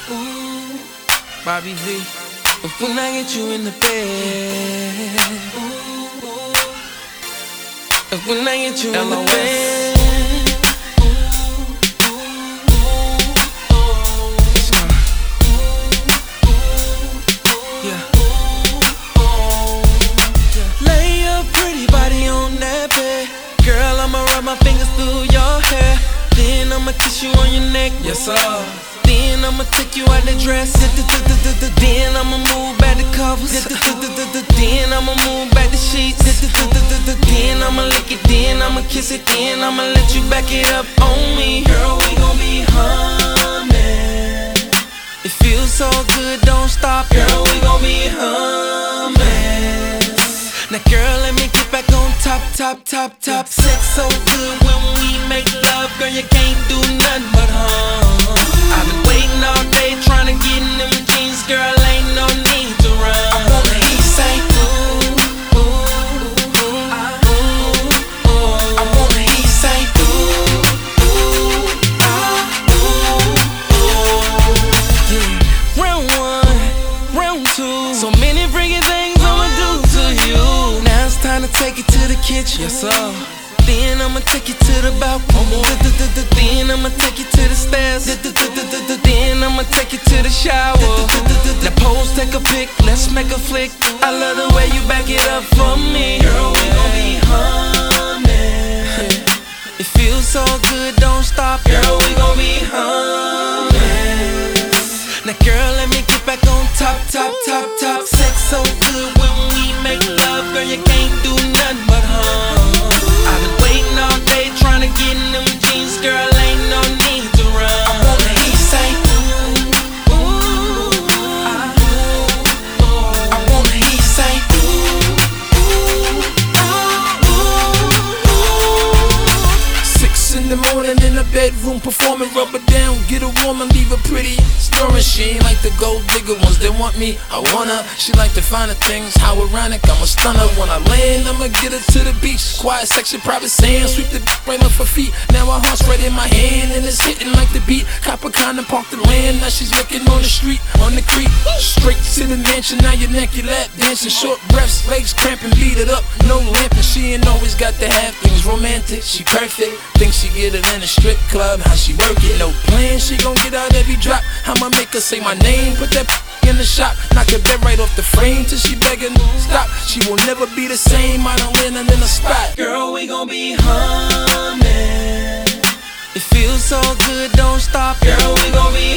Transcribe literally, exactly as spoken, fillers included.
Ooh, Bobby V. But when I get you in the bed, ooh, but when I get you in the bed, yeah. Lay your pretty body on that bed, girl. I'ma run my fingers through your hair, then I'ma kiss you on your neck. Yes sir. Then I'ma take you out the dress. Then I'ma move back the covers. Then I'ma move back the sheets. Then I'ma lick it. Then I'ma kiss it. Then I'ma let you back it up on me. Girl, we gon' be humming. It feels so good, don't stop. Girl, we gon' be humming. Now girl, let me get back on top, top, top, top. Sex so good when we make love. Girl, you can't do nothing but hum. I've been waiting all day trying to get in them jeans, girl, ain't no need to run. I wanna hear you say ooh, ooh, ooh, ah, ooh, ooh. I wanna hear you say ooh, ooh, ah, ooh, ooh. Yeah. Round one, round two, so many freaky things I'ma do to you. Now it's time to take it to the kitchen. Yes sir. Then I'ma take you to the balcony. Then I'ma take you to the stairs. Then I'ma take you to the shower. Now pose, take a pic, let's make a flick. I love the way you back it up for me. Girl, we gon' be humming. It feels so good, don't stop. Girl, we gon' be humming. Now girl, let me get back on top, top, top, top. Sex so good when we make love. Girl, you can't do nothing but hum. I've been waiting all day trying to get in them jeans, girl, ain't no need to run. I wanna hear you say ooh, ooh, ah, ooh. I wanna hear you say ooh, ooh, ah, ooh. Six in the morning in the bedroom, performing rubber down. Get a woman, leave her pretty, snoring. She ain't like the gold digger ones that want me, I want her. She like the finer things, how ironic, I'm a stunner. When I land, I'ma get her to the beach. Quiet section, private sand, sweep the right off her feet. Now her heart's right in my hand, and it's hitting like the beat. Copper kind of parked the land, now she's looking on the street, on the creek. Straight to the mansion, now your neck, your lap dancing. Short breaths, legs cramping, beat it up, no lamping. She ain't always got to have things romantic, she perfect. Think she get it in a strip club, how she work it. No plan, she gon' get out every drop. I'ma make her say my name, put that in the shop, knock her bed right off the frame till she begging stop. She will never be the same, I don't land in the spot. Girl, we gon' be humming. It feels so good, don't stop. Girl, we gon' be